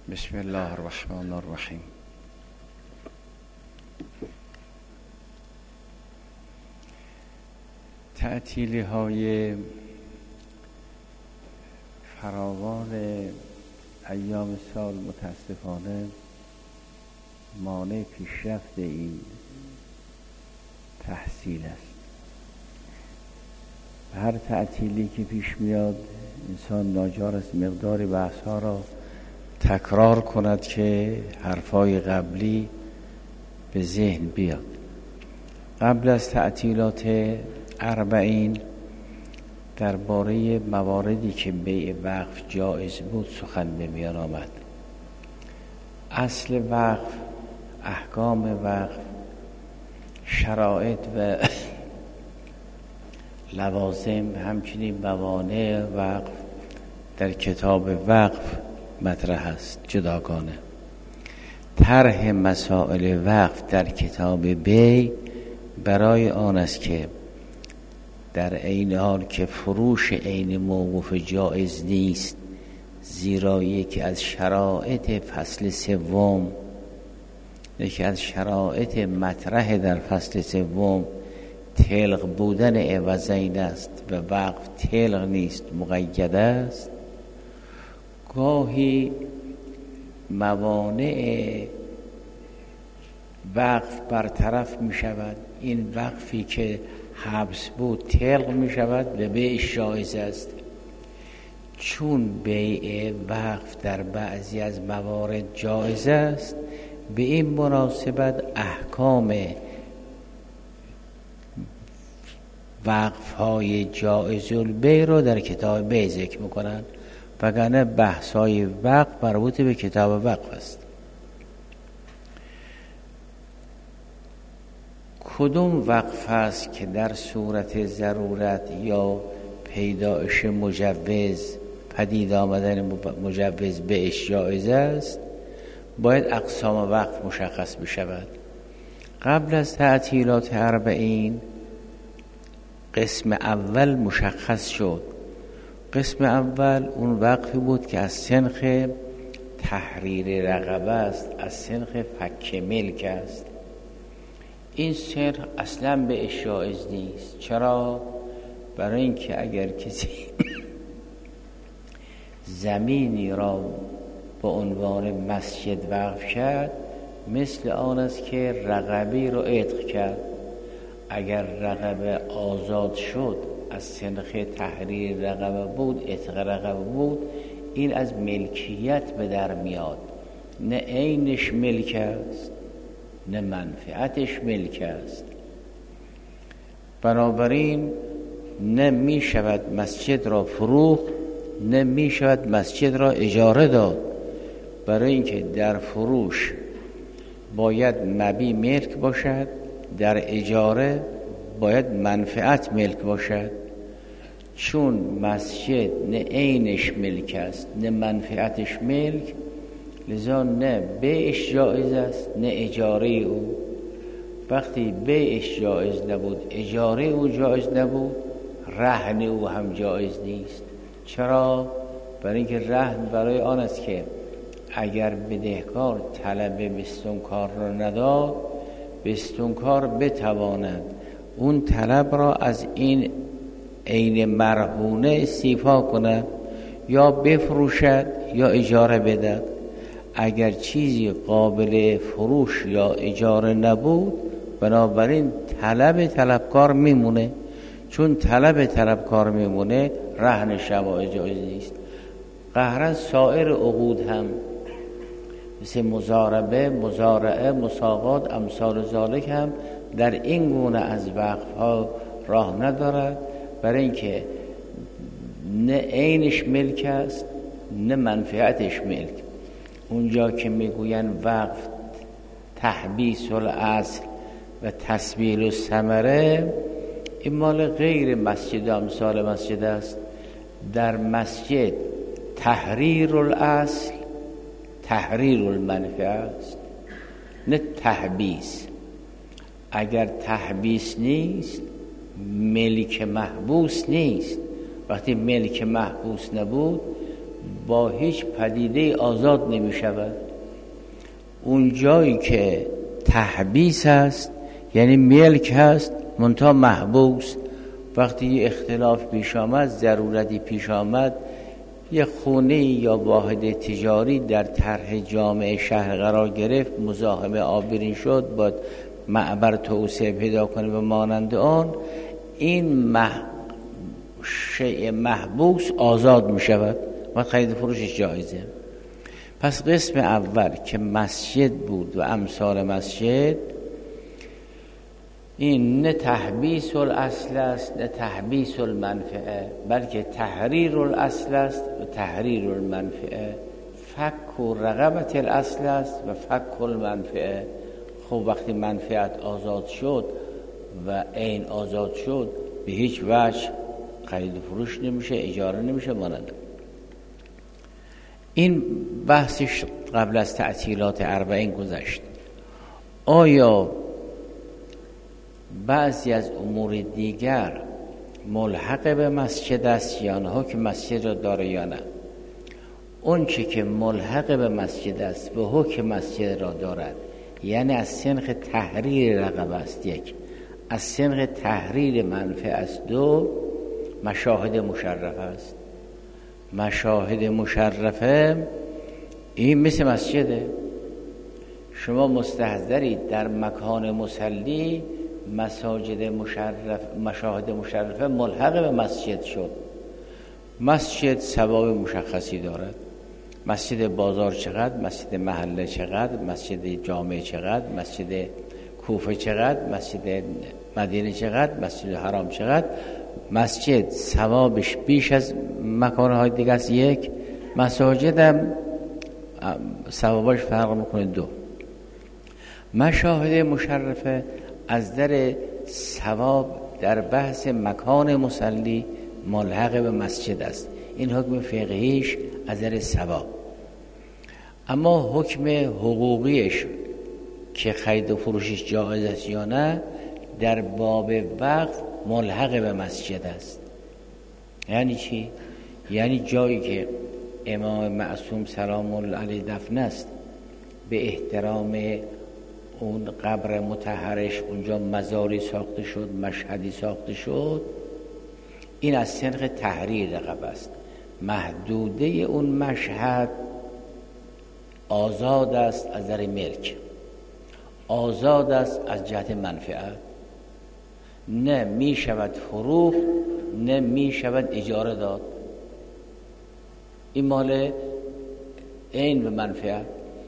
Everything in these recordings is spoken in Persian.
بسم الله الرحمن الرحیم. تعطیلی های فراوان ایام سال متاسفانه مانع پیشرفت این تحصیل است. هر تعطیلی که پیش میاد انسان ناچار است مقدار بحث ها را تکرار کند که حرفای قبلی به ذهن بیاد. قبل از تعطیلات اربعین درباره مواردی که بیع وقف جایز بود سخن به میان آمد. اصل وقف، احکام وقف، شرایط و لوازم، همچنین موانع وقف در کتاب وقف مطرح است جداگانه. طرح مسائل وقف در کتاب بیع برای آن است که در عین حال که فروش عین موقوف جایز نیست، زیرا یکی از شرایط فصل سوم، یکی از شرایط مطرح در فصل سوم طلق بودن عوضین است و وقف طلق نیست، مقید است. گاهی موانع وقف برطرف می شود، این وقفی که حبس بود طلق می شود و بیعش جایز است. چون بیع وقف در بعضی از موارد جایز است، به این مناسبت احکام وقف های جایز البیع رو در کتاب بیع ذکر میکنن، وگرنه بحث های وقف مربوط به کتاب وقف است. کدوم وقف است که در صورت ضرورت یا پیدایش مجوز، پدید آمدن مجوز بیعش جایز است؟ باید اقسام وقف مشخص بشود. قبل از تعطیلات اربعین قسم اول مشخص شد. قسم اول اون وقفی بود که از سنخ تحریر رقبه است، از سنخ فک ملک است. این سنخ اصلا به جایز نیست. چرا؟ برای اینکه اگر کسی زمینی را به عنوان مسجد وقف کرد، مثل آن است که رقبی رو عتق کرد. اگر رقبه آزاد شد، از سنخ تحریر رقبه بود، عتق رقبه بود، این از ملکیت به در میاد. نه عینش ملک است، نه منفعتش ملک است. بنابراین نه می شود مسجد را فروخت، نه می شود مسجد را اجاره داد. برای اینکه در فروش باید مبیع ملک باشد، در اجاره باید منفعت ملک باشد. چون مسجد نه عینش ملک است، نه منفعتش ملک، لذا نه بیعش جایز است، نه اجاره او. وقتی بیعش جایز نبود، اجاره او جایز نبود، رهن او هم جایز نیست. چرا؟ برای اینکه رهن برای آن است که اگر بدهکار طلب بستانکار را نداد، بستانکار بتواند اون طلب را از این عین مرهونه استیفا کند، یا بفروشد یا اجاره بدهد. اگر چیزی قابل فروش یا اجاره نبود، بنابراین طلبکار میمونه. چون طلبکار میمونه، رهن شبه جایز نیست. قهرا سایر عقود هم مثل مضاربه، مزارعه، مساقات، امثال ذالک هم در این گونه از وقف ها راه ندارد، برای اینکه نه عینش ملک است، نه منفعتش ملک. اونجا که میگوین وقف تحبیس الاصل و تسبیل الثمره، این مال غیر مسجد و امثال مسجد است. در مسجد تحریر الاصل، تحریر المنفعه است، نه تحبیس. اگر تحبیس نیست، ملک محبوس نیست. وقتی ملک محبوس نبود، با هیچ پدیده آزاد نمی شود. اون جایی که تحبیس هست یعنی ملک هست منتها محبوس، وقتی یه اختلاف پیش آمد، ضرورتی پیش آمد، یه خونه یا واحد تجاری در طرح جامعه شهر قرار گرفت، مزاحم آبرین شد، باید معبر توسعه پیدا کنه و مانند آن، این شیء محبوس آزاد می شود و خرید فروشش جایزه. پس قسم اول که مسجد بود و امثال مسجد، این نه تحبیس الاصل است نه تحبیس المنفعه، بلکه تحریر الاصل است و تحریر المنفعه. فک و رقبت الاصل است و فک المنفعه. خب وقتی منفعت آزاد شد و عین آزاد شد، به هیچ وجه خرید و فروش نمیشه، اجاره نمیشه، مانند. این بحثش قبل از تعطیلات اربعین گذشت. آیا بعضی از امور دیگر ملحق به مسجد است یا نه، حکم مسجد را داره یا نه؟ اون چی که ملحق به مسجد است و حکم مسجد را دارد، یعنی از سنخ تحریر رقبه است، یک، از سنخ تحریر منفعه است، دو، مشاهد مشرفه است. مشاهد مشرفه این مثل مسجده. شما مستحضرید در مکان مصلی مشاهد مشرفه ملحق به مسجد شد. مسجد ثواب مشخصی دارد. مسجد بازار چقدر، مسجد محله چقدر، مسجد جامع چقدر، مسجد کوفه چقدر، مسجد مدینه چقدر، مسجد حرام چقدر. مسجد ثوابش بیش از مکانهای دیگه است، یک. مساجد هم ثوابش فرق میکنه، دو. مشاهد مشرفه از در ثواب در بحث مکان مصلی ملحق به مسجد است. این حکم فقهیش از در ثواب. اما حکم حقوقیش که خرید و فروشش جایز است یا نه، در باب وقف ملحق به مسجد است. یعنی چی؟ یعنی جایی که امام معصوم سلام الله علیه دفن است، به احترام اون قبر مطهرش اونجا مزاری ساخته شد، مشهدی ساخته شد، این از سنخ تحریر رقبه است. محدوده اون مشهد آزاد است از در ملک، آزاد است از جهت منفعت، نه می شود فروخت نه می شود اجاره داد. این مال عین به منفعت.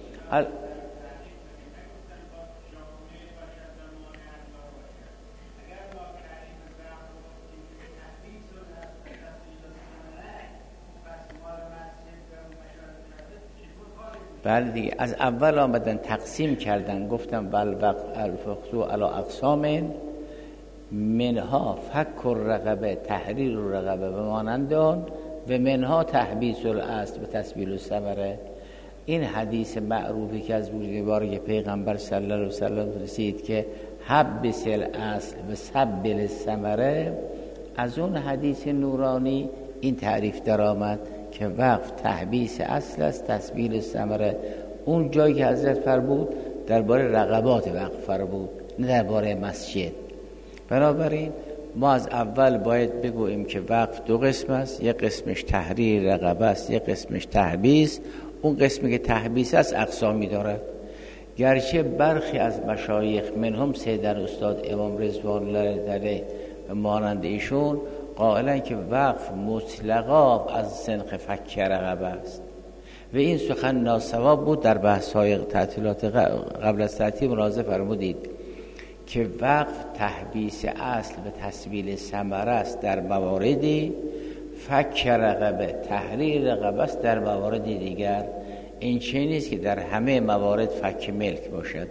بله دیگه، از اول آمدن تقسیم کردن، گفتم والوقت الفقصو علی اقسام منها فک الرقبه تحریر الرقبه و مانند آن و منها تحبیس الاصل و تسبیل الثمره. این حدیث معروفی که از بزرگوار پیغمبر صلی الله علیه و سلم رسید که حبس الاصل و سبل الثمره، از اون حدیث نورانی این تعریف در آمد که وقف تحبیس اصل است، تسبیل ثمره. اون جایی که حضرت فرمود درباره رقبات وقف فرمود، نه درباره مسجد. بنابراین ما از اول باید بگوییم که وقف دو قسم است، یک قسمش تحریر رقبه است، یک قسمش تحبیس. اون قسمی که تحبیس است اقسامی دارد، گرچه برخی از مشایخ منهم سیدن استاد امام رضوان الله علیه و مانند ایشون قائلن که وقف مطلقا از سنخ فک رقبه است و این سخن ناصواب بود. در بحث‌های تعطیلات قبل از تعطیل ملاحظه فرمودید که وقف تحبیس اصل و تسبیل ثمره است در مواردی، فک رقبه تحریر رقبه است در موارد دیگر. این چه نیست که در همه موارد فک ملک باشد.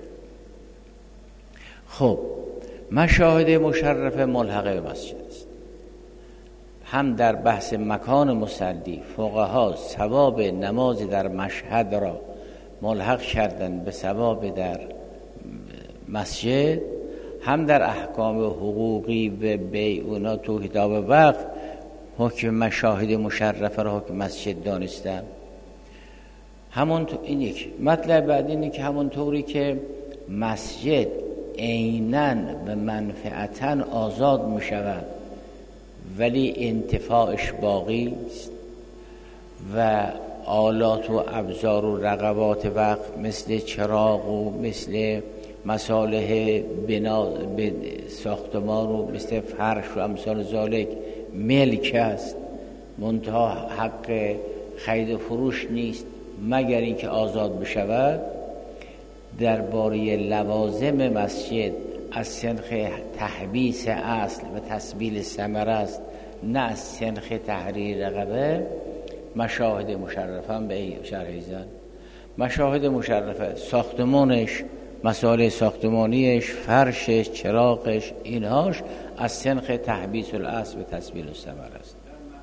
خب مشاهد مشرفه ملحق به مسجد است. هم در بحث مکان مصلی فقها ثواب نماز در مشهد را ملحق کردن به ثواب در مسجد، هم در احکام حقوقی و بیع اونا تو کتاب وقف حکم مشاهد مشرفه را حکم مسجد دانستم. همونطور این یک مطلب بعد اینه که همونطوری که مسجد عیناً و منفعتاً آزاد می شود ولی انتفاعش باقی است و آلات و ابزار و رقبات وقت مثل چراغ و مثل مصالح بنا ساختمان و مثل فرش و امثال ذالک ملک است، منتها حق خرید و فروش نیست مگر اینکه آزاد بشود. درباره لوازم مسجد از سنخ تحبیس اصل و تسبیل ثمره است، نه از سنخ تحریر رقبه. مشاهد مشرفه هم به شرح زن. مشاهد مشرفه ساختمانش، مسائل ساختمانیش، فرشش، چراغش، اینهاش از سنخ تحبیس الاصل و تسبیل ثمره است.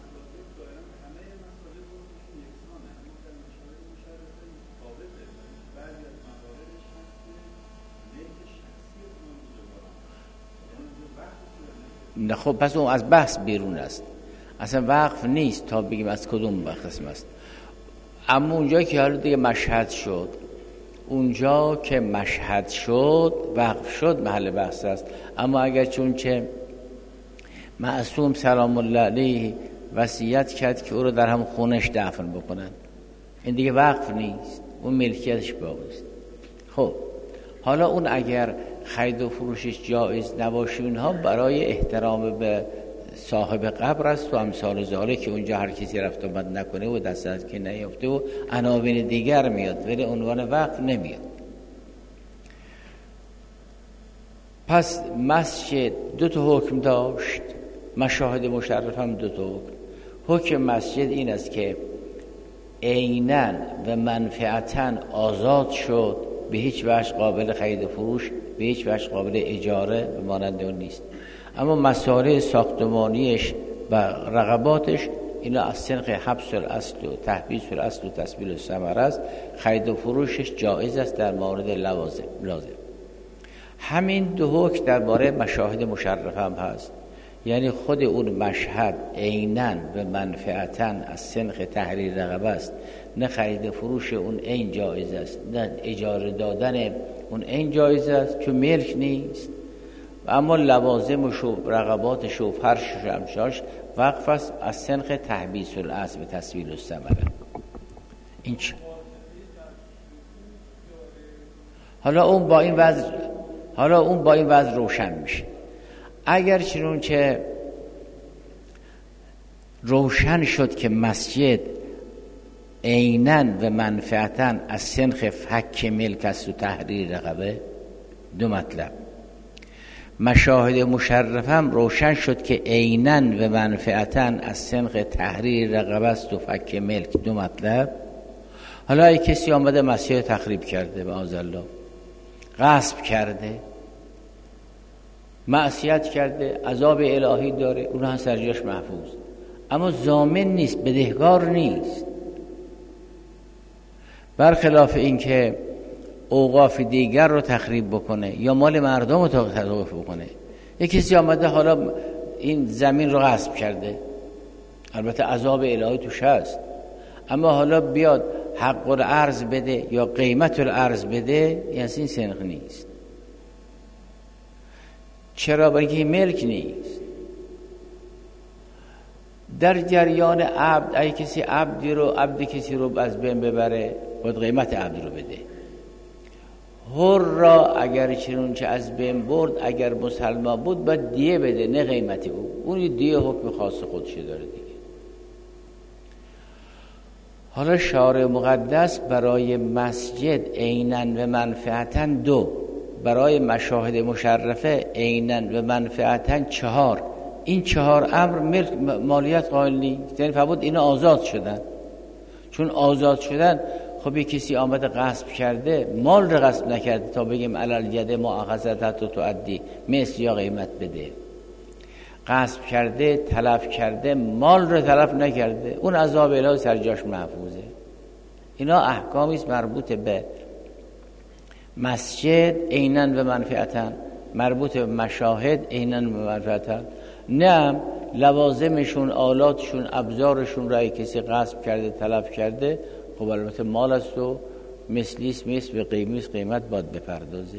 نه خب پس اون از بحث بیرون است، اصلا وقف نیست تا بگیم از کدوم قسم است. اما اونجا که حالا دیگه مشهد شد، اونجا که مشهد شد وقف شد محل بحث است. اما اگر چون که معصوم سلام الله علیه وصیت کرد که او رو در هم خونش دفن بکنن، این دیگه وقف نیست، اون ملکیتش باقی است. خب حالا اون اگر خرید و فروشش جایز نباشه اینها برای احترام به صاحب قبر است و امثال ذالک که اونجا هر کسی رفت آمد نکنه و دست از که نیافته و عناوین دیگر میاد ولی عنوان وقف نمیاد. پس مسجد دو تا حکم داشت، مشاهد مشرف هم دو تا حکم. حکم مسجد این است که عیناً و منفعتاً آزاد شد، به هیچ وجه قابل خرید و فروش، به هیچ وجه قابل اجاره و مانند اون نیست. اما مسائل ساختمانیش و رقباتش اینا از سنخ حبس الاصل و تحبیس الاصل و تسبیل ثمره است. خرید و فروشش جایز است در مورد لازم. همین دو حکم درباره مشاهد مشرفه هم هست، یعنی خود اون مشهد عیناً و منفعتاً از سنخ تحریر رقبه است، نه خرید و فروش اون عین جایز است، نه اجاره دادن اون عین جایز است که ملک نیست. اما لوازمش و رقباتش و فرشش و امشاش وقف است از سنخ تحبیس الاصل و تسبیل الثمره. این چه؟ حالا اون با این وضع روشن میشه. اگر چنون که روشن شد که مسجد عیناً و منفعتاً از سنخ فک ملک است و تحریر رقبه، دو مطلب. مشاهد مشرفه هم روشن شد که عیناً و منفعتاً از سنخ تحریر رقبه است و فک ملک، دو مطلب. حالا ای کسی آمده مسجد تخریب کرده، معاذالله غصب کرده، معصیت کرده، عذاب الهی داره، اون هم سرجاش محفوظ، اما ضامن نیست، بدهکار نیست. برخلاف این که اوقاف دیگر رو تخریب بکنه یا مال مردم رو تلف بکنه. یک کسی آمده حالا این زمین رو غصب کرده، البته عذاب الهی توش هست، اما حالا بیاد حق الارض بده یا قیمت الارض بده، یعنی این سنخ نیست. چرا؟ برای اینکه ملک نیست. در جریان عبد، اگه کسی عبد کسی رو از بین ببره باید قیمت عبد رو بده. حر را اگر چنون که از بین برد، اگر مسلمان بود باید دیه بده، نه قیمت او. اون دیه حکم خاص خودشه داره دیگه. حالا شارع مقدس برای مسجد عیناً و منفعتاً دو، برای مشاهد مشرفه عیناً و منفعتاً چهار. این چهار امر ملک مالیت قائل نیست، یعنی فرمود اینا آزاد شدن. چون آزاد شدن، خب یک کسی آمده غصب کرده، مال رو غصب نکرده تا بگیم علل ید مؤاخذت تو عدی مثل یا قیمت بده. غصب کرده، تلف کرده، مال رو تلف نکرده، اون عذاب الهی سر جاش محفوظه. اینا احکامی است مربوط به مسجد عیناً و منفعتاً، مربوط به مشاهد عیناً و منفعتاً. نه لوازمشون، آلاتشون، ابزارشون را کسی غصب کرده، تلف کرده، خب البته مال است و مثلیست مثل به قیمت باید بپردازه.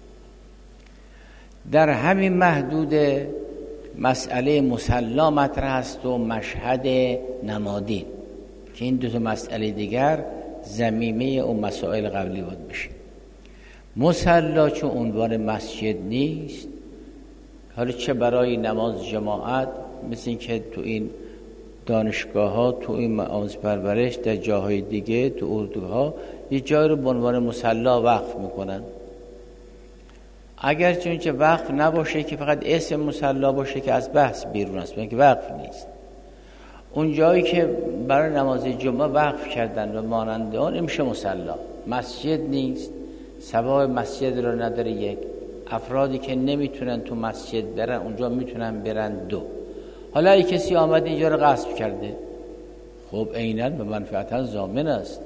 در همین محدود مسئله مصلا مطرح است و مشهد نمادین که این دو تا مسئله دیگر ضمیمه اون مسائل قبلی باید بشه. مصلا چون عنوان مسجد نیست، حالا چه برای نماز جماعت، مثل این که تو این دانشگاه ها، تو این معاهد پرورش، در جاهای دیگه، تو اردوها یه جای رو به عنوان مصلا وقف میکنن. اگر چون که وقف نباشه که فقط اسم مصلا باشه که از بحث بیرون است، که وقف نیست. اون جایی که برای نماز جمعه وقف کردن و مانند آن میشه مصلا. مسجد نیست، سبب مسجد رو نداره. یک، افرادی که نمیتونن تو مسجد برن اونجا میتونن برن. دو، حالا ای کسی آمد اینجا رو غصب کرده، خب عیناً به منفعتا ضامن است.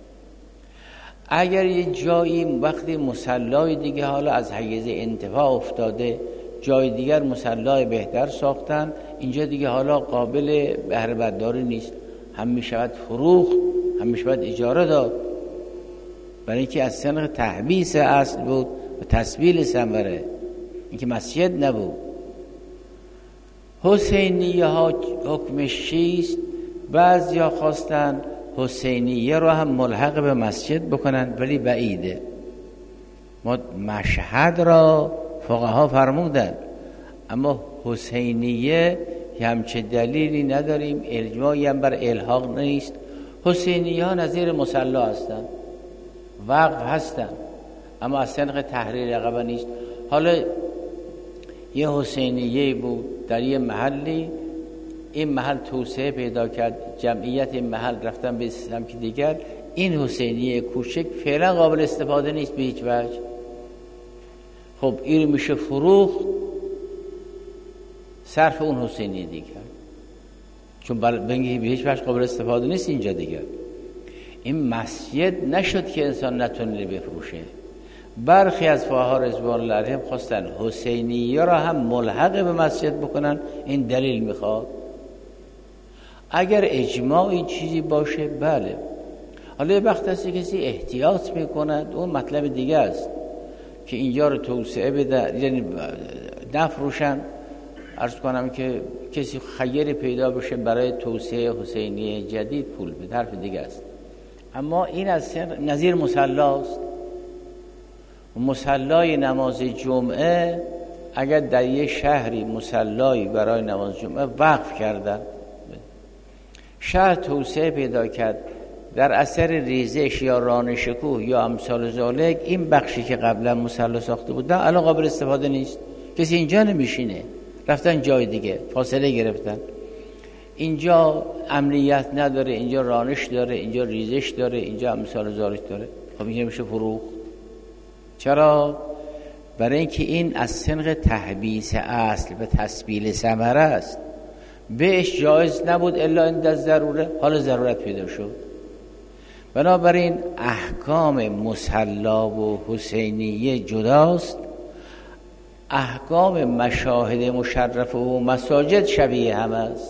اگر یه جایی وقتی مصلای دیگه حالا از حیز انتفاع افتاده، جای دیگر مصلای بهتر ساختن، اینجا دیگه حالا قابل بهره برداری نیست، هم میشود فروخت، هم میشود اجاره داد، برای اینکه از سنخ تحبیس اصل بود و تسبیل ثمره، اینکه مسجد نبود. حسینیه ها حکمش چیست؟ بعضیا خواستن حسینیه رو هم ملحق به مسجد بکنن، ولی بعیده. مشهد را فقها فرمودن، اما حسینیه همچه دلیلی نداریم، اجماعی هم بر الحاق نیست. حسینیه ها نظیر مصلا هستن، وقف هستن، اما از سنخ تحریر رقبه نیست. حالا یه حسینیه بود در یه محلی، این محل توسعه پیدا کرد، جمعیت این محل رفتن به سمت دیگر، این حسینیه کوچک فعلا قابل استفاده نیست به هیچ وجه. خب این میشه فروخت، صرف اون حسینیه دیگر، چون به هیچ وجه قابل استفاده نیست اینجا دیگر. این مسجد نشد که انسان نتونه بفروشه. برخی از فقها رضوان الله علیهم خواستن حسینیه را هم ملحق به مسجد بکنن، این دلیل میخواد. اگر اجماعی چیزی باشه بله. حالا یه وقت هستی کسی احتیاط میکند، اون مطلب دیگه است که اینجا رو توسعه بده، یعنی نفروشن. عرض کنم که کسی خیری پیدا بشه برای توسعه حسینیه جدید پول بده، حرف دیگه است. اما این از نظیر مصلاست. مصلای نماز جمعه اگر در یه شهری مصلایی برای نماز جمعه وقف کردن، شهر توسعه پیدا کرد، در اثر ریزش یا رانشکوه یا امثال ذالک، این بخشی که قبلا مصلا ساخته بودن الان قابل استفاده نیست، کسی اینجا نمیشینه، رفتن جای دیگه، فاصله گرفتن. اینجا امنیت نداره، اینجا رانش داره، اینجا ریزش داره، اینجا امثال ذالک داره. خب اینجا میشه فروخت. چرا؟ برای اینکه این از سنخ تحبیس اصل و تسبیل ثمره است، بهش جایز نبود الا عند ضروره، حالا ضرورت پیدا شد. بنابراین احکام مصلا و حسینیه جداست، احکام مشاهد مشرفه و مساجد شبیه هم است.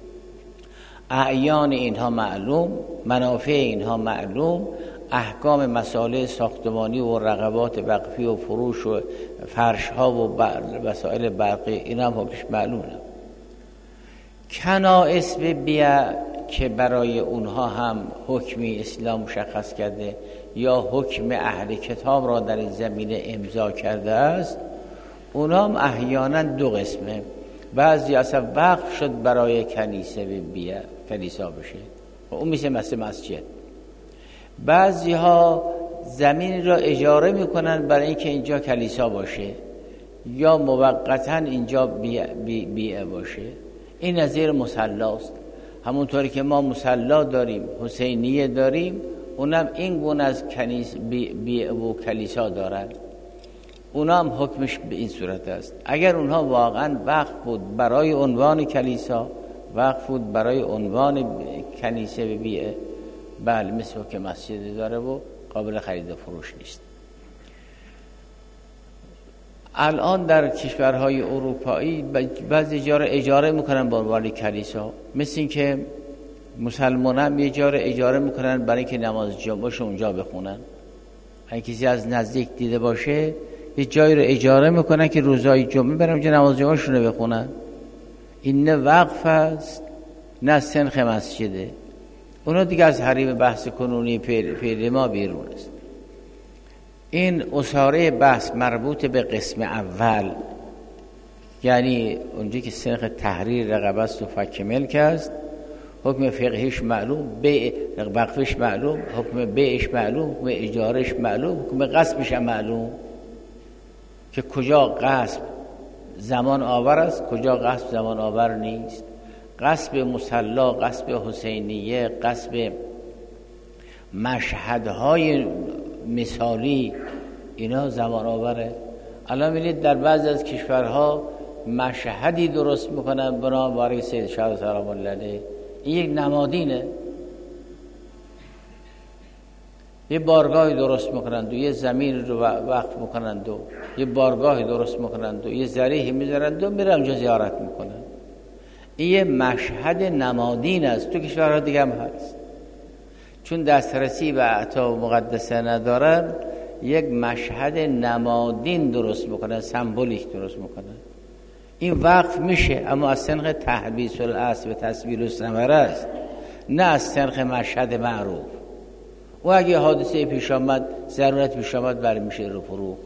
اعیان اینها معلوم، منافع اینها معلوم، احکام مسائل ساختمانی و رقبات وقفی و فروش و فرش ها و وسایل برقی اینا هم حکمش معلومه. کنائس به بیع که برای اونها هم حکمی اسلام مشخص کرده یا حکم اهل کتاب را در این زمینه امضا کرده است، اونها هم احیانا دو قسمه. بعضی اصلا وقف شد برای کنیسه به بیع، کلیسا بشه، اون میشه مثل مسجد. بعضی ها زمین را اجاره میکنن برای اینکه اینجا کلیسا باشه یا موقتا اینجا بیع باشه. این نظیر مصلاست. همونطوری که ما مصلا داریم، حسینیه داریم، اونم این گونه از بیع و کلیسا دارن. اونا هم حکمش به این صورت است. اگر اونها واقعا وقف بود برای عنوان کلیسا، وقف بود برای عنوان کنیسه به بیع، بله مثل که مسجد داره و قابل خرید و فروش نیست. الان در کشورهای اروپایی بعضی جا را اجاره میکنن با عنوان کلیسا، مثل این که مسلمان هم یه جا را اجاره میکنن برای اینکه نماز جمعهشون اونجا بخونن. اگه کسی از نزدیک دیده باشه یه جایی رو اجاره میکنن که روزهای جمعه برن اونجا نماز جمعهشون رو بخونن. این نه وقف است نه سنخ مسجده. اونا دیگه از حریم بحث کنونی فعل ما بیرون است. این اساره بحث مربوط به قسم اول، یعنی اونجا که سنخ تحریر رقبه است و فک ملک است، حکم فقهیش معلوم، وقفش معلوم، حکم بیعش معلوم، حکم اجارش معلوم، حکم غصبش هم معلوم که کجا غصب زمان آور است، کجا غصب زمان آور نیست. غصب مصلا، غصب حسینیه، غصب مشهدهای مثالی، اینا زمان آوره. الان می‌بینید در بعضی از کشورها مشهدی درست میکنن بنابرای سید شاه سلام الله علیه. این یک نمادینه. یه بارگاهی درست میکنند و یه زمین رو وقف میکنند و یه بارگاهی درست میکنند و یه ذریحی میذارند و میرن اونجا زیارت میکنن. این یه مشهد نمادین است. تو کشورها دیگه هم هست، چون دسترسی به اعطا مقدسه ندارن، یک مشهد نمادین درست میکنن، سمبولیک درست میکنن. این وقف میشه، اما از سنخ تحبیس الاصل و تصویر الثمره است، نه از سنخ مشهد معروف. و اگه حادثه پیش آمد، ضرورت پیش آمد، برای میشه رو فروخت،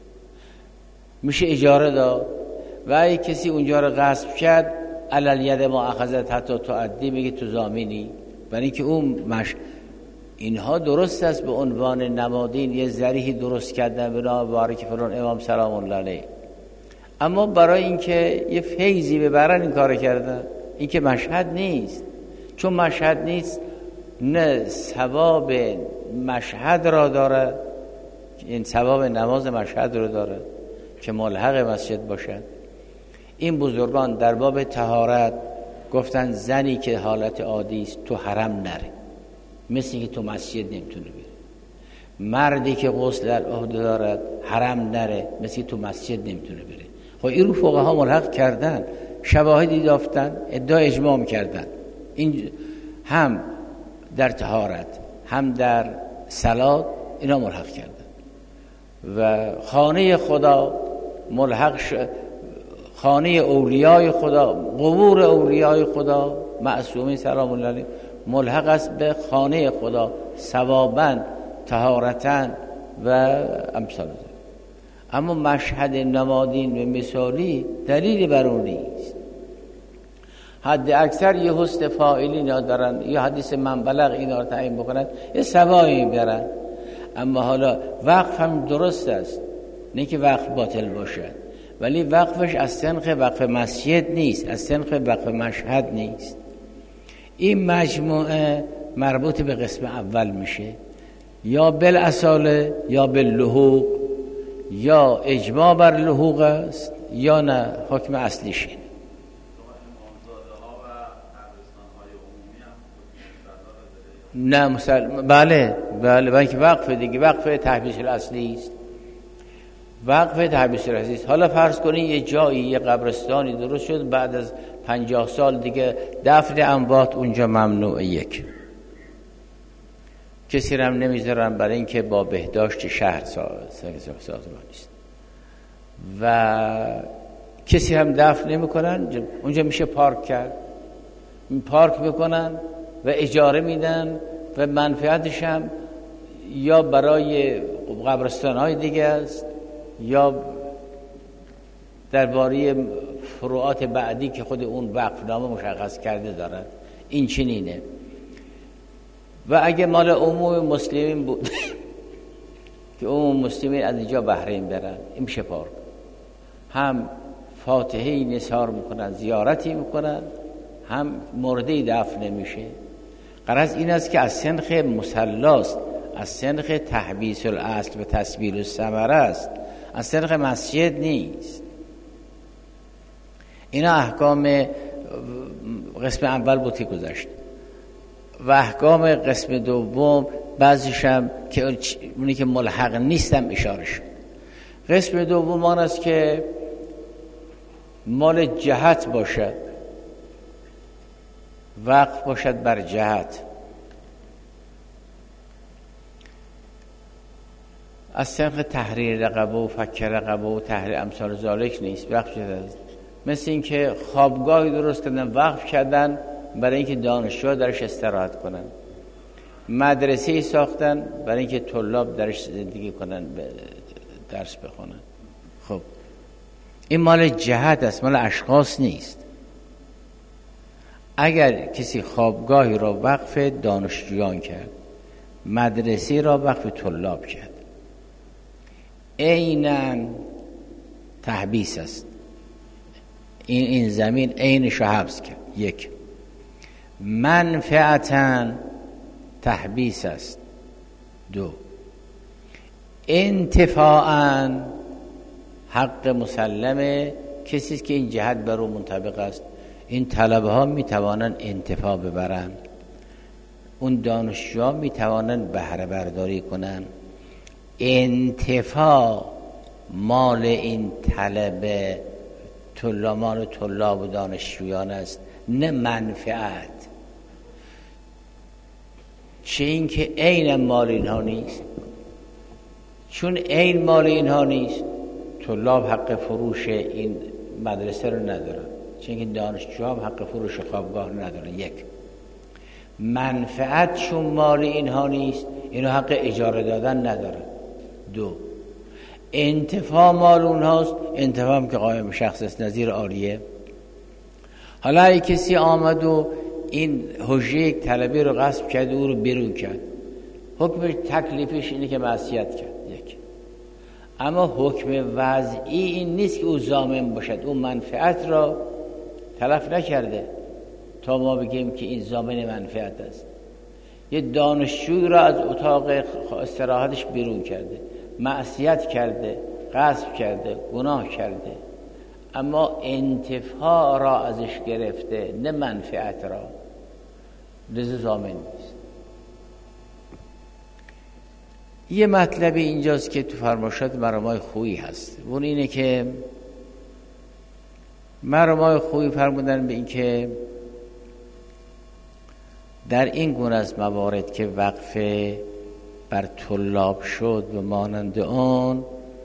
میشه اجاره داد. و اگه کسی اونجا رو غصب کرد، علل ید ما اخذت حتی تعدی، میگه تو ضامنی، برای اینکه اون اینها درست است به عنوان نمادین. یه ذریحی درست کردن بنا بارک فرون امام سلام الله علیه، اما برای اینکه یه فیضی ببرن این کار کردن. این که مشهد نیست، چون مشهد نیست نه ثواب مشهد را داره، این ثواب نماز مشهد رو داره که ملحق مسجد باشد. این بزرگان در باب طهارت گفتن زنی که حالت عادی است تو حرم نره، مثل که تو مسجد نمیتونه بره. مردی که غسل در عهده دارد حرم نره، مثل که تو مسجد نمیتونه بره. خب این رو فقها ملحق کردن، شواهدی یافتن، ادعا اجماع کردن. این هم در طهارت هم در صلات اینا ملحق کردن. و خانه خدا ملحق خانه اولیای خدا، قبور اولیای خدا معصومین سلام الله علیهم ملحق است به خانه خدا ثواباً، طهارتاً و امثال ذلک. اما مشهد نمادین و مثالی دلیلی بر اون نیست. حد اکثر یه حسن فاعلی اینا دارن، یا حدیث من بلغ اینا رو تعیین بکنن، یه ثوابی برن. اما حالا وقف هم درست است، نه که وقف باطل باشد، ولی وقفش از سنخ وقف مسجد نیست، از سنخ وقف مشهد نیست. این مجموعه مربوط به قسم اول میشه، یا بالاصاله یا باللحوق، یا اجماع بر لحوق است یا نه حکم اصلیش اینه. نه بله برای که وقف دیگه، وقف تحبیس الاصلی است، وقف تحبیس الاصلی است. حالا فرض کنید یه جایی، یه قبرستانی درست شد، بعد از 50 سال دیگه دفن اموات اونجا ممنوعه، یک کسی رو هم نمیذارن برای اینکه با بهداشت شهر سازمان نیست و کسی هم دفن نمیکنن. اونجا میشه پارک کرد، پارک میکنن و اجاره میدن و منفعتش هم یا برای قبرستان‌های دیگه است یا درباره فروعات بعدی که خود اون وقفنامه مشخص کرده دارن. این چنینه. و اگه مال عموم مسلمین بود که عموم مسلمین از اینجا بحرین برن، این میشه پارک. هم فاتحه نثار میکنن، زیارتی میکنن، هم مرده دفن میشه. غرض این است که از سنخ مصلاست، از سنخ تحبیس الاصل و تصویر الثمره است، از سنخ مسجد نیست. اینا احکام قسم اول بودی گذشت و احکام قسم دوم بعضیش هم که اونی که ملحق نیستم اشاره شد. قسم دوم آن است که مال جهت باشد، وقف باشد بر جهت. از صنف تحریر رقبه و فک رقبه و تحریر امثال ذالک نیست. وقف شده مثل این که خوابگاهی درست کردن، وقف کردن برای اینکه دانشجوها درش استراحت کنن، مدرسه‌ای ساختن برای اینکه طلاب درش زندگی کنن، درس بخونن. خب این مال جهت است، مال اشخاص نیست. اگر کسی خوابگاهی را وقف دانشجویان کرد، مدرسه را وقف طلاب کرد، عیناً تحبیس است. این زمین عینش را حبس کرد. یک، منفعتاً تحبیس است. دو، انتفاعاً حق مسلمه کسی است که این جهت بر او منطبق است. این طلبه ها می توانند انتفاع ببرند، اون دانشجوها می توانند بهره برداری کنند. انتفاع مال این طلبه مال طلاب و دانشجویان است، نه منفعت. چه این که عین مال اینها نیست. چون عین مال اینها نیست، طلاب حق فروش این مدرسه رو ندارن، چون این دانشجوها هم حق فروش خوابگاه رو ندارن. یک، منفعت چون مال اینها نیست، اینها حق اجاره دادن ندارن. دو، انتفاع مال اونهاست، انتفاع هم که قائم شخص است، نظیر عالیه. حالا اگه کسی آمد و این حجره یک طلبه رو غصب کرد، او رو بیرون کرد، حکم تکلیفش اینه که معصیت کرد. یک، اما حکم وضعی این نیست که او ضامن باشد، او منفعت را تلف نکرده تا ما بگیم که این ضامن منفعت است. یه دانشجوی را از اتاق استراحتش بیرون کرده، معصیت کرده، غصب کرده، گناه کرده، اما انتفاع را ازش گرفته، نه منفعت را. لذا ضامن نیست. یه مطلب اینجاست که تو فرمایشات مرامای خویی هست. اون اینه که مرامای خویی فرمودن به این که در این گونه از موارد که وقفه بر طلاب شد و مانند آن،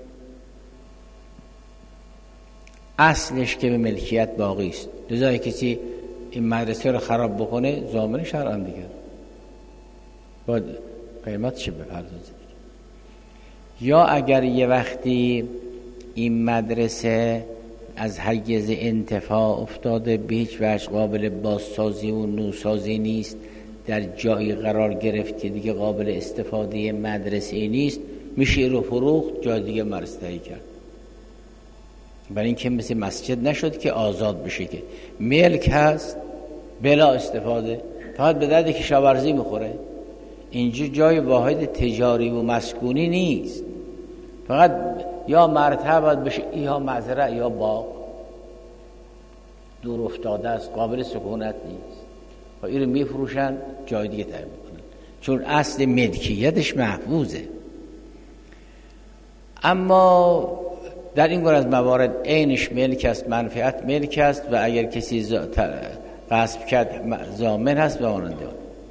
اصلش که به ملکیت باقی است. لذا کسی این مدرسه رو خراب بکنه، ضامن شرعاً دیگه با قیمت چه بپردازه دیگه. یا اگر یه وقتی این مدرسه از حیز انتفاع افتاده، به هیچ وجه قابل بازسازی و نوسازی نیست، در جایی قرار گرفت که دیگه قابل استفاده مدرسه نیست، میشه رو فروخت، جای دیگه مرستهی کرد. برای اینکه مثل مسجد نشد که آزاد بشه، که ملک هست بلا استفاده، فقط به درد کشاورزی میخوره. اینجا جای واحد تجاری و مسکونی نیست، فقط یا مرتع باید بشه، یا مزرعه یا باغ، دور افتاده است، قابل سکونت نیست. و این رو میفروشن، جای دیگه تعیین میکنن، چون اصل ملکیتش محفوظه. اما در این گونه از موارد عینش ملک است، منفعت ملک است، و اگر کسی غصب کرد ضامن هست و آننده.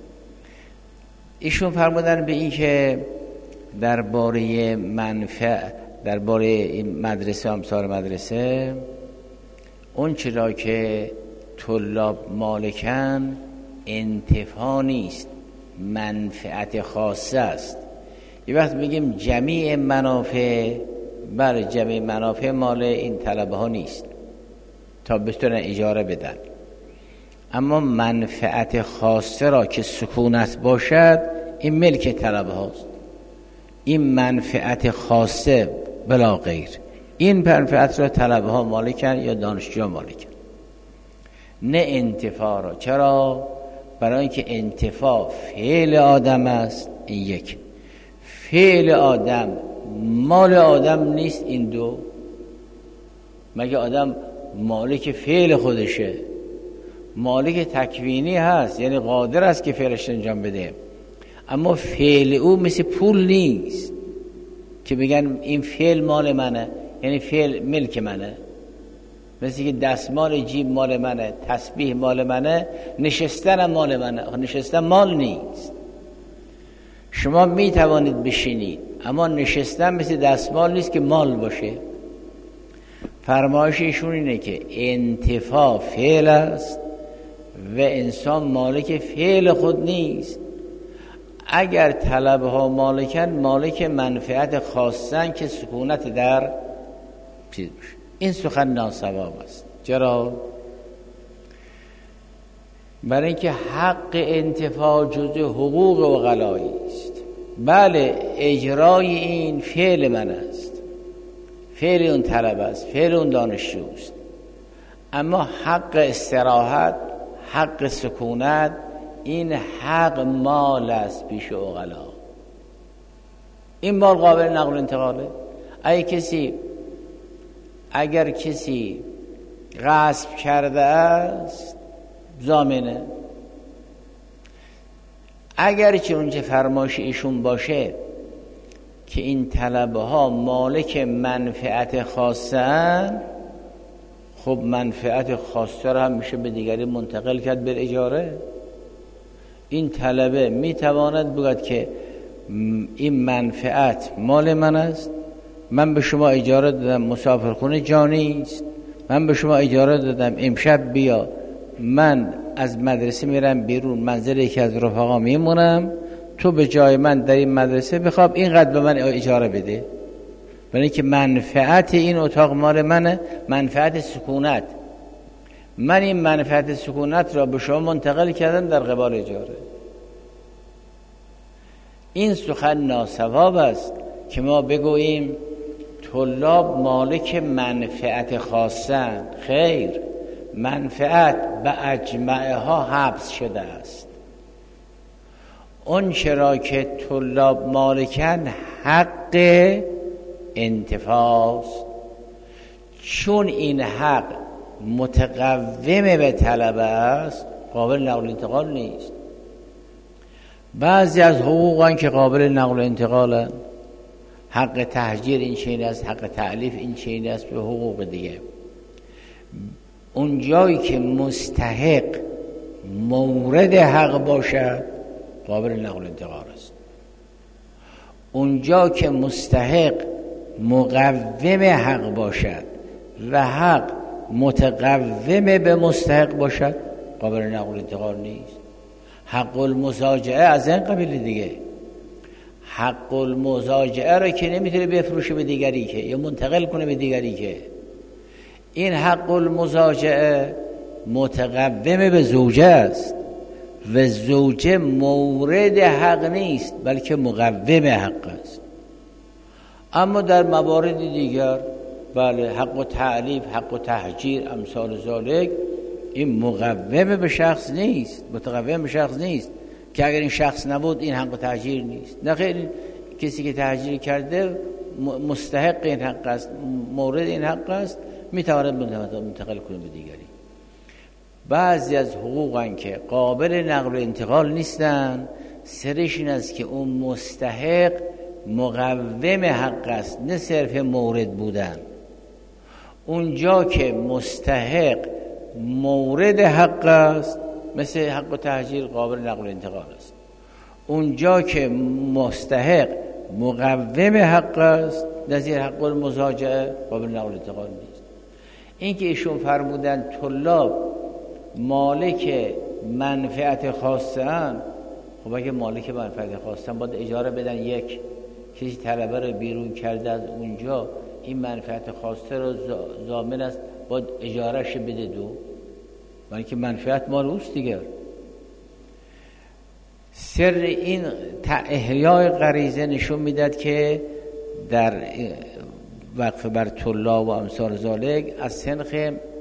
ایشون فرمودن به این که درباره منفعت، درباره این مدرسه، امثال مدرسه، اون چرا که طلاب مالکن انتفاع نیست، منفعت خاصه است. یه وقت بگیم جمیع منافع، بله جمیع منافع مال این طلبه ها نیست تا بتونن اجاره بدن، اما منفعت خاصه را که سکونت باشد، این ملک طلبه هاست. این منفعت خاصه بلا غیر، این منفعت را طلبه ها مالکن یا دانشجو مالکن، نه انتفاع را. چرا؟ برای اینکه انتفاع فعل آدم است. این یک، فعل آدم مال آدم نیست. این دو، مگه آدم مالک فعل خودشه؟ مالک تکوینی هست، یعنی قادر است که فعلش انجام بده، اما فعل او مثل پول نیست که بگن این فعل مال منه، یعنی فعل ملک منه. مثل که دستمال جیب مال منه، تسبیح مال منه، نشستن مال منه. نشستن مال نیست. شما می توانید بشینید، اما نشستن مثل دستمال نیست که مال باشه. فرمایش ایشون اینه که انتفاع فعل است و انسان مالک فعل خود نیست. اگر طلبها مالکن، مالک منفعت خاصن که سکونت در چیز باشه. این سخن ناصواب است. چرا؟ برای اینکه حق انتفاع جزء حقوق عقلایی است. بله، اجرای این فعل من است، فعل اون طلب است، فعل اون دانشجوست، اما حق استراحت، حق سکونت، این حق مال است پیش عقلا. این مال قابل نقل و انتقاله. اگر کسی غصب کرده است ضامنه. اگر چه اونچه فرمایش ایشون باشه که این طلبه ها مالک منفعت خاصن، خب منفعت خاصه را هم میشه به دیگری منتقل کرد به اجاره. این طلبه میتواند بگوید که این منفعت مال من است، من به شما اجاره دادم مسافرخونه جانی است، من به شما اجاره دادم امشب بیا، من از مدرسه میرم بیرون، منزل یکی از رفقا میمونم، تو به جای من در این مدرسه بخواب، اینقدر به من اجاره بده. برای اینکه منفعت این اتاق مال منه، منفعت سکونت. من این منفعت سکونت را به شما منتقل کردم در قبال اجاره. این سخن ناصواب است که ما بگوییم طلاب مالک منفعت خاصن. خیر، منفعت به اجمعه ها حبس شده است. اون چرا که طلاب مالکن حق انتفاست، چون این حق متقوم به طلبه است قابل نقل انتقال نیست. بعضی از حقوقان که قابل نقل انتقالن، حق تهجیر این چنین است، حق تعلیف این چنین است، به حقوق دیگه. اون جایی که مستحق مورد حق باشد قابل نقل انتقال است. اونجا که مستحق مقوم حق باشد و حق متقوم به مستحق باشد قابل نقل انتقال نیست. حق المزاجعه از این قبیل دیگه. حق المزاجعه را که نمیتونه بفروشه به دیگری که، یا منتقل کنه به دیگری که. این حق المزاجعه متقوم به زوجه است و زوجه مورد حق نیست بلکه مقوم حق است. اما در موارد دیگر بله، حق و تعلیف، حق و تهجیر، امثال ذالک، این مقوم به شخص نیست، متقوم به شخص نیست که اگر این شخص نبود این حق و تهجیر نیست. نه خیر، کسی که تهجیر کرده مستحق این حق است، مورد این حق است، میتواند منتقل کنه به دیگری. بعضی از حقوقن که قابل نقل و انتقال نیستن، سرش این است که اون مستحق مقوم حق است، نه صرف مورد بودن. اونجا که مستحق مورد حق است، مثل حق و تهجیر، قابل نقل و انتقال است. اونجا که مستحق مقوم حق است، نظیر حق المزاجعه، قابل نقل و انتقال نیست. این که ایشون فرمودن طلاب مالک منفعت خاصن، خب اگه مالک منفعت خاصن باید اجاره بدن. یک کسی طلبه رو بیرون کرده از اونجا، این منفعت خاصه رو ضامن است، باید اجارهش بده. دو، برای که منفعت مال اوست دیگر. سر این احیای غریزه نشون میداد که در وقف بر طلاب و امثال ذالک از سنخ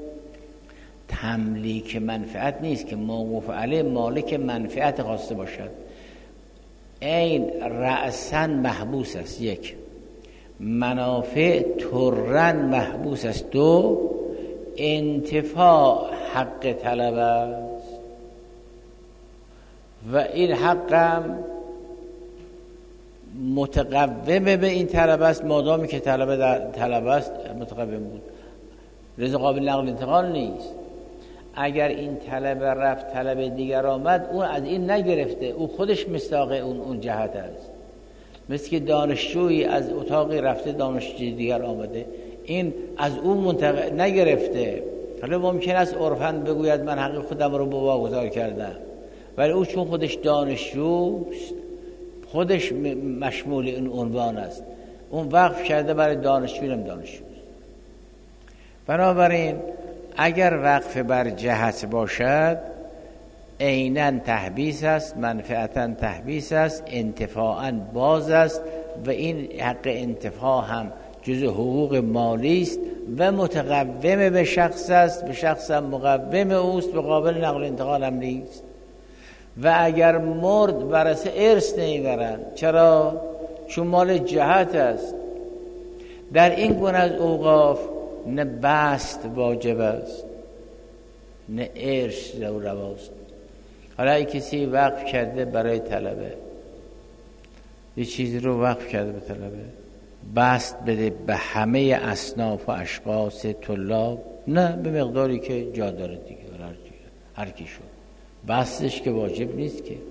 تملیک منفعت نیست که موقوف علیه مالک منفعت خواسته باشد. این رأساً محبوس است. یک، منافع ترن محبوس است. دو، انتفاع حق طلب است و این حقم متقوم به این طلب است، مادامی که طلب است متقوم بود. رضا قابل نقل انتقال نیست. اگر این طلب رفت طلب دیگر آمد، اون از این نگرفته، او خودش مصداق اون جهت است. مثل که دانشجویی از اتاقی رفته دانشجوی دیگر آمده، این از اون نگرفته. حالا ممکن است عرفاً بگوید من حق خودم رو واگذار کردم، ولی او چون خودش دانشجوست، خودش مشمول این عنوان است، اون وقف کرده برای دانشجوی، هم دانشجوست. بنابراین اگر وقف بر جهت باشد عیناً تحبیس است، منفعتاً تحبیس است، انتفاعاً باز است و این حق انتفاع هم جزء حقوق مالی است و متقوم به شخص است، به شخص هم مقوم اوست، به قابل نقل انتقال هم نیست. و اگر مرد ورثه ارث نمیبرند. چرا؟ چون مال جهت است. در این گونه از اوقاف نه بست واجب است نه ارث رواست. حالا ای کسی وقف کرده برای طلبه، یه چیزی رو وقف کرده به طلبه، بست بده به همه اصناف و اشخاص طلاب؟ نه، به مقداری که جا داره دیگه، هر کی شد. بستش که واجب نیست که.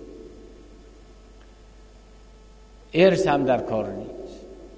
ارث هم در کار نیست.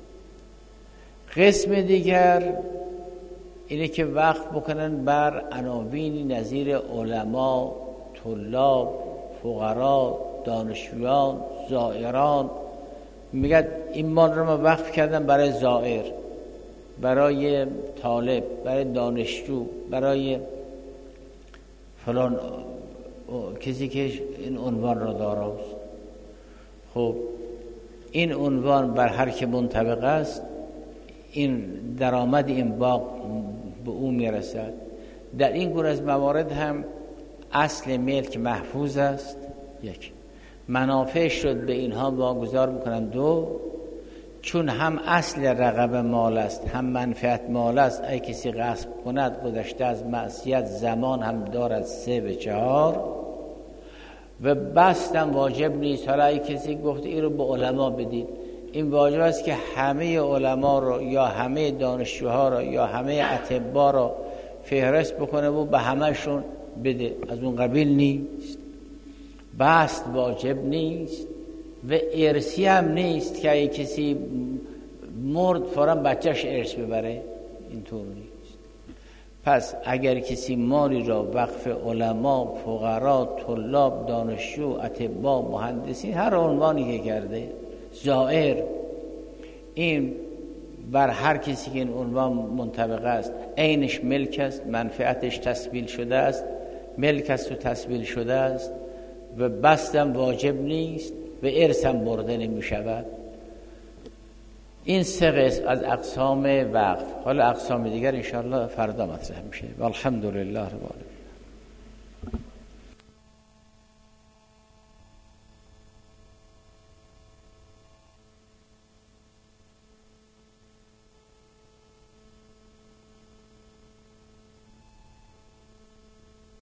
قسم دیگر اینه که وقف بکنن بر عناوینی نظیر علما، طلاب، فقرا، دانشجویان، زائران. میگه این مال رو من وقف کردم برای زائر، برای طالب، برای دانشجو، برای فلان کسی که این عنوان را داراست. خب این عنوان بر هر که منطبق است، این درآمد این باغ به او میرسد. در این گونه از موارد هم اصل ملک محفوظ است. یک، منافع شد به اینها واگذار میکنن. دو، چون هم اصل رقبه مال است هم منفعت مال است، ای کسی غصب کند گذشته از معصیت، زمان هم دارد 3 به 4 و بستم واجب نیست. حالا ای کسی گفت این رو به علما بدید، این واجب است که همه علما رو یا همه دانشجوها رو یا همه اطباء رو فهرست بکنه و به همهشون بده. از اون قبیل نیست. بست واجب نیست و ارثی هم نیست که ای کسی مرد فوراً بچهش ارث ببره، اینطور نیست. پس اگر کسی مالی را وقف علما، فقرا، طلاب، دانشجو، اطباء، مهندسین، هر عنوانی که کرده، زائر، این بر هر کسی که این عنوان منطبق است، عینش ملک است، منفعتش تسبیل شده است، ملک است و تسبیل شده است و بستم واجب نیست و ارث هم برده نمی شود. این 3 قسم از اقسام وقف. حالا اقسام دیگر انشاءالله فردا مطرح میشه. والحمدلله رب العالمین.